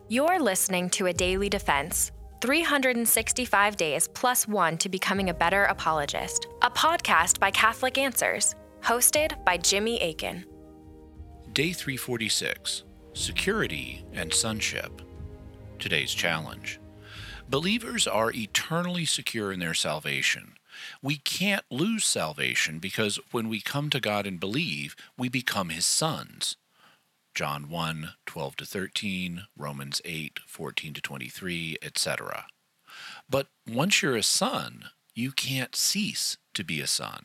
You're listening to A Daily Defense, 365 days plus one to becoming a better apologist, a podcast by Catholic Answers, hosted by Jimmy Akin. Day 346, Security and Sonship. Today's challenge. Believers are eternally secure in their salvation. We can't lose salvation because when we come to God and believe, we become His sons. John 1, 12-13, Romans 8, 14-23, etc. But once you're a son, you can't cease to be a son.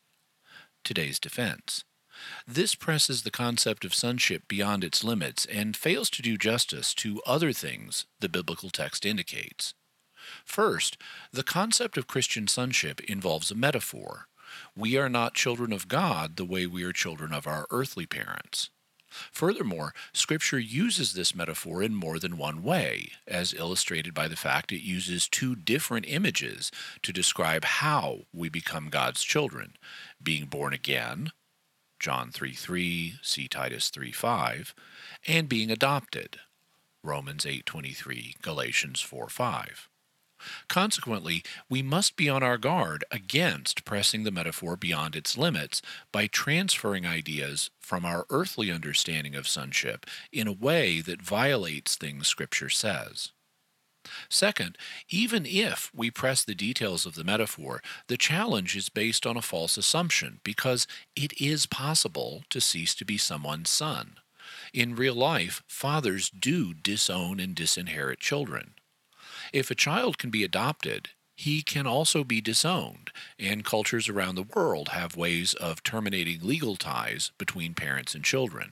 Today's defense. This presses the concept of sonship beyond its limits and fails to do justice to other things the biblical text indicates. First, the concept of Christian sonship involves a metaphor. We are not children of God the way we are children of our earthly parents. Furthermore, Scripture uses this metaphor in more than one way, as illustrated by the fact it uses two different images to describe how we become God's children: being born again, John 3:3, see Titus 3:5, and being adopted, Romans 8:23, Galatians 4:5. Consequently, we must be on our guard against pressing the metaphor beyond its limits by transferring ideas from our earthly understanding of sonship in a way that violates things Scripture says. Second, even if we press the details of the metaphor, the challenge is based on a false assumption because it is possible to cease to be someone's son. In real life, fathers do disown and disinherit children. If a child can be adopted, he can also be disowned, and cultures around the world have ways of terminating legal ties between parents and children.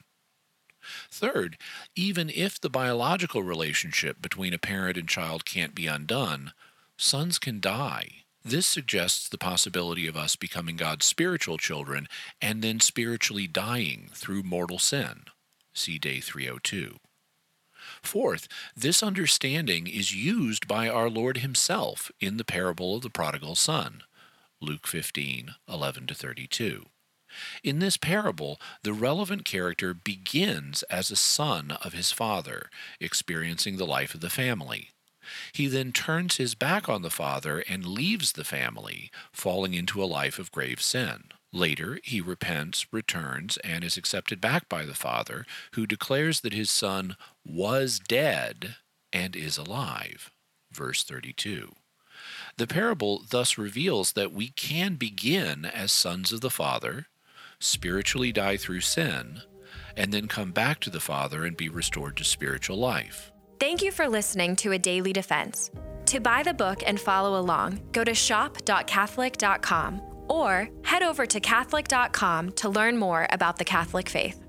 Third, even if the biological relationship between a parent and child can't be undone, sons can die. This suggests the possibility of us becoming God's spiritual children and then spiritually dying through mortal sin. See Day 302. Fourth, this understanding is used by our Lord Himself in the parable of the prodigal son, Luke 15, 11-32. In this parable, the relevant character begins as a son of his father, experiencing the life of the family. He then turns his back on the father and leaves the family, falling into a life of grave sin. Later, he repents, returns, and is accepted back by the father, who declares that his son was dead and is alive. Verse 32. The parable thus reveals that we can begin as sons of the Father, spiritually die through sin, and then come back to the Father and be restored to spiritual life. Thank you for listening to A Daily Defense. To buy the book and follow along, go to shop.catholic.com or head over to catholic.com to learn more about the Catholic faith.